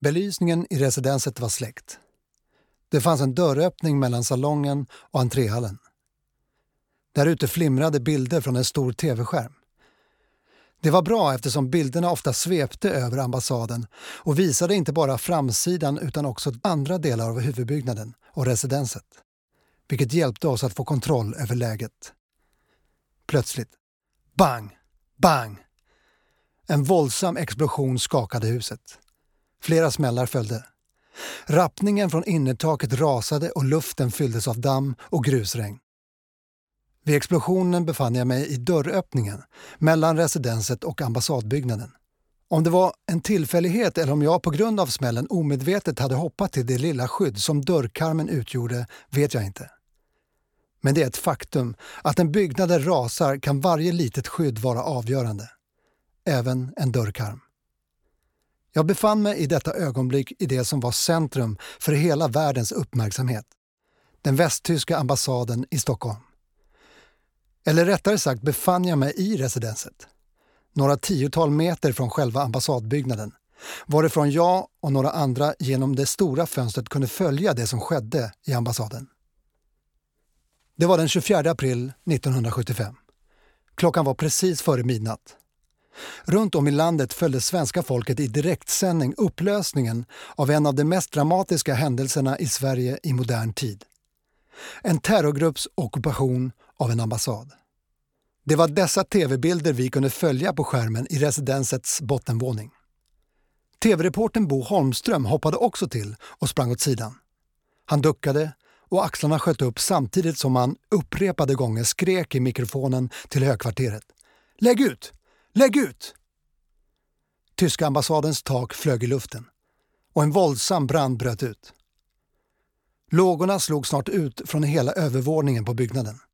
Belysningen i residenset var släckt. Det fanns en dörröppning mellan salongen och entréhallen. Där ute flimrade bilder från en stor tv-skärm. Det var bra eftersom bilderna ofta svepte över ambassaden och visade inte bara framsidan utan också andra delar av huvudbyggnaden och residenset. Vilket hjälpte oss att få kontroll över läget. Plötsligt, bang, bang! En våldsam explosion skakade huset. Flera smällar följde. Rappningen från innertaket rasade och luften fylldes av damm och grusregn. Vid explosionen befann jag mig i dörröppningen mellan residenset och ambassadbyggnaden. Om det var en tillfällighet eller om jag på grund av smällen omedvetet hade hoppat till det lilla skydd som dörrkarmen utgjorde vet jag inte. Men det är ett faktum att en byggnad där rasar kan varje litet skydd vara avgörande. Även en dörrkarm. Jag befann mig i detta ögonblick i det som var centrum för hela världens uppmärksamhet. Den västtyska ambassaden i Stockholm. Eller rättare sagt befann jag mig i residenset. Några 10-tal meter från själva ambassadbyggnaden. Varifrån jag och några andra genom det stora fönstret kunde följa det som skedde i ambassaden. Det var den 24 april 1975. Klockan var precis före midnatt. Runt om i landet följde svenska folket i direktsändning upplösningen av en av de mest dramatiska händelserna i Sverige i modern tid. En terrorgrupps ockupation av en ambassad. Det var dessa tv-bilder vi kunde följa på skärmen i residensets bottenvåning. TV-reportern Bo Holmström hoppade också till och sprang åt sidan. Han duckade och axlarna sköt upp samtidigt som han upprepade gånger skrek i mikrofonen till högkvarteret. Lägg ut! Lägg ut! Tyska ambassadens tak flög i luften och en våldsam brand bröt ut. Lågorna slog snart ut från hela övervåningen på byggnaden.